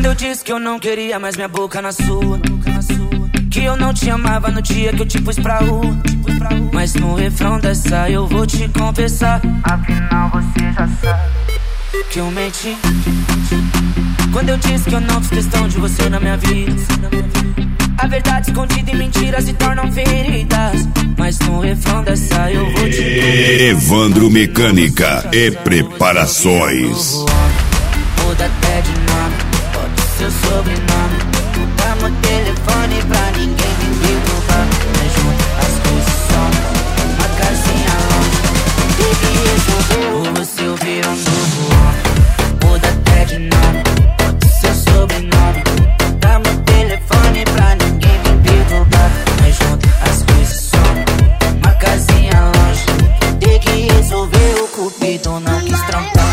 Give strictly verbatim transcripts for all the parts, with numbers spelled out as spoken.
Quando eu disse que eu não queria mais minha boca na sua, que eu não te amava no dia que eu te pus pra rua, mas no refrão dessa eu vou te confessar, afinal você já sabe que eu menti. Quando eu disse que eu não fiz questão de você na minha vida, a verdade escondida em mentiras se tornam feridas, mas no refrão dessa eu vou te confessar. Evandro Mecânica e Preparações. Muda até de nome, bota o seu sobrenome, muda meu telefone pra ninguém me derrubar. Mas junto as coisas somos uma casinha longe, tem que resolver ou você ouvir um novo homem. Muda até de nome, bota o seu sobrenome, muda meu telefone pra ninguém me derrubar. Mas junto as coisas somos uma casinha longe, tem que resolver o cupido não quis trampar.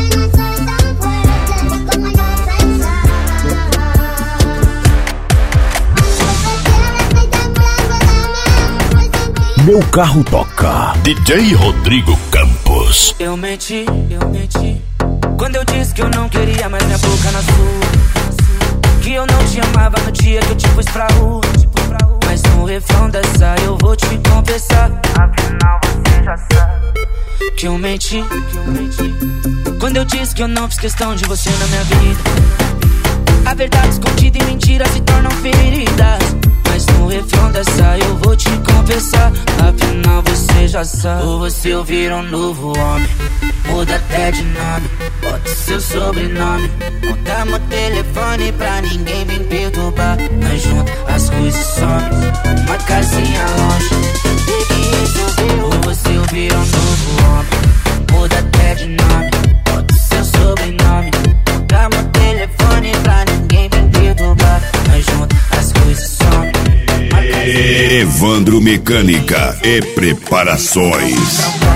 Meu carro toca. D J Rodrigo Campos. Eu menti, eu menti quando eu disse que eu não queria mais minha boca na sua, que eu não te amava no dia que eu te pus pra rua, mas no refrão dessa eu vou te confessar, afinal você já sabe que eu menti. Quando eu disse que eu não fiz questão de você na minha vida, a verdade escondida em mentiras se tornam feridas, mas no refrão dessa eu vou te confessar, afinal você já sabe. Ou você ouvir um novo homem, muda até de nome, bota o seu sobrenome, muda meu telefone pra ninguém me perturbar. Mas junto as coisas somem, uma casinha longe, tem que resolver. Ou você ouvir um novo homem, muda até de nome, bota o seu sobrenome, muda meu telefone pra ninguém me perturbar. Mas junto as coisas somem. Evandro Mecânica e Preparações.